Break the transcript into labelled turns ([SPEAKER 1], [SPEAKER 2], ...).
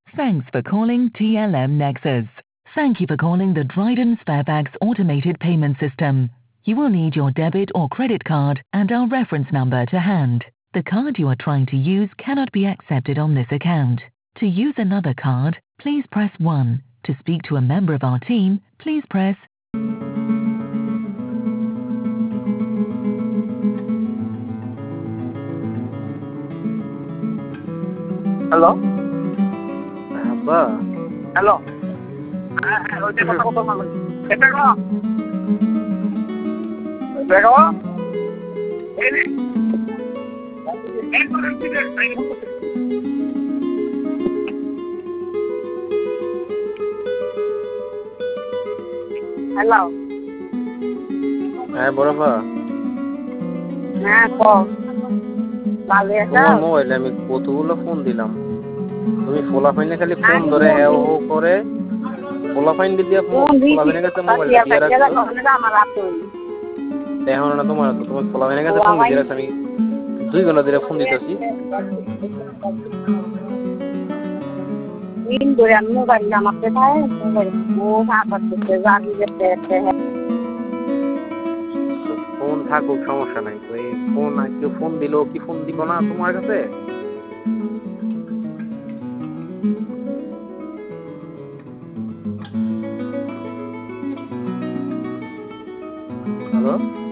[SPEAKER 1] Thanks for calling TLM Nexus. Thank you for calling the Dryden Sparebags automated payment system. You will need your debit or credit card and our reference number to hand. The card you are trying to use cannot be accepted on this account. To use another card, please press 1. To speak to a member of our team, please press
[SPEAKER 2] hello
[SPEAKER 3] আব্বা
[SPEAKER 2] hello হ্যাঁ হ্যাঁ ওই যে কথা কথা বলো এটা কো দেখো এই নে এই করে দিলে এই হচ্ছে হ্যালো
[SPEAKER 3] হ্যাঁ বড়পা
[SPEAKER 2] হ্যাঁ কো ভালো আছো
[SPEAKER 3] তোমার মোবাইলে আমি কতগুলো ফোন দিলাম তুমি ফোলাফাইনে খালি ফোন ধরে হ্যাঁ ও করে ফোলাফাইন দিয়ে ফোলাফাইনের কাছে মোবাইলটা দিয়ে রাখছো
[SPEAKER 2] আমার আছে
[SPEAKER 3] এখন না তোমার তো তোমার ফোলাফাইনের কাছে ফোন দিয়ে রাখছো আমি 2 ঘন্টা ধরে ফোন দিতেছি
[SPEAKER 2] দিন ধরে আমি মোবাইল আমাকে ভাই মোবাইল ও হাতে জাগি যেতে
[SPEAKER 3] ফোন থাকুক সমস্যা নাই ওই ফোন কেউ ফোন দিলো কি ফোন দিব না তোমার কাছে হ্যালো